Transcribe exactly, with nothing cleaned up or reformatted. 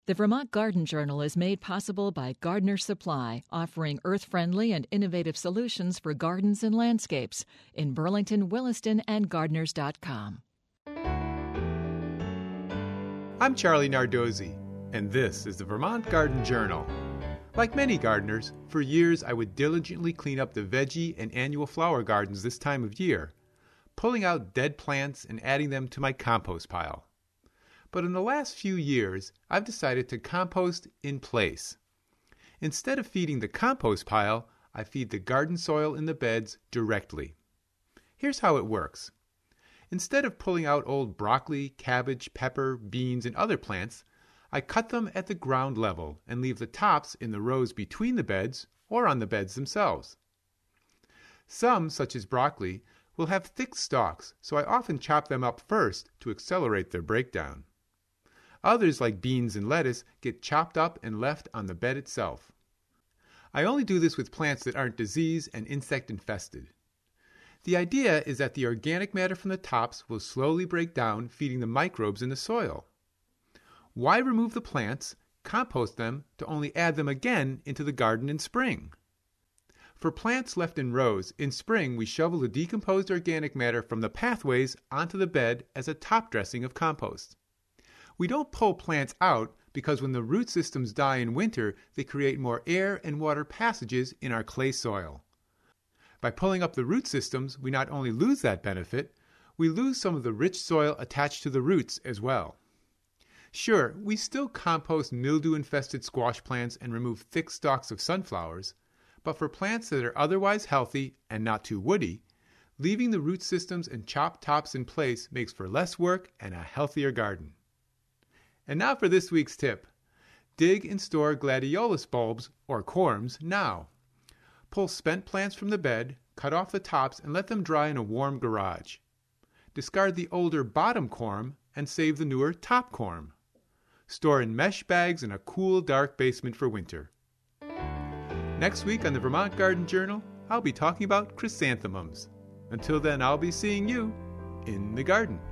The Vermont Garden Journal is made possible by Gardener's Supply, offering earth-friendly and innovative solutions for gardens and landscapes in Burlington, Williston, and gardeners dot com. I'm Charlie Nardozzi, and this is the Vermont Garden Journal. Like many gardeners, for years I would diligently clean up the veggie and annual flower gardens this time of year, pulling out dead plants and adding them to my compost pile. But in the last few years, I've decided to compost in place. Instead of feeding the compost pile, I feed the garden soil in the beds directly. Here's how it works. Instead of pulling out old broccoli, cabbage, pepper, beans, and other plants, I cut them at the ground level and leave the tops in the rows between the beds or on the beds themselves. Some, such as broccoli, will have thick stalks, so I often chop them up first to accelerate their breakdown. Others, like beans and lettuce, get chopped up and left on the bed itself. I only do this with plants that aren't disease and insect infested. The idea is that the organic matter from the tops will slowly break down, feeding the microbes in the soil. Why remove the plants, compost them, to only add them again into the garden in spring? For plants left in rows, in spring we shovel the decomposed organic matter from the pathways onto the bed as a top dressing of compost. We don't pull plants out because when the root systems die in winter, they create more air and water passages in our clay soil. By pulling up the root systems, we not only lose that benefit, we lose some of the rich soil attached to the roots as well. Sure, we still compost mildew-infested squash plants and remove thick stalks of sunflowers, but for plants that are otherwise healthy and not too woody, leaving the root systems and chopped tops in place makes for less work and a healthier garden. And now for this week's tip. Dig and store gladiolus bulbs, or corms, now. Pull spent plants from the bed, cut off the tops, and let them dry in a warm garage. Discard the older bottom corm and save the newer top corm. Store in mesh bags in a cool, dark basement for winter. Next week on the Vermont Garden Journal, I'll be talking about chrysanthemums. Until then, I'll be seeing you in the garden.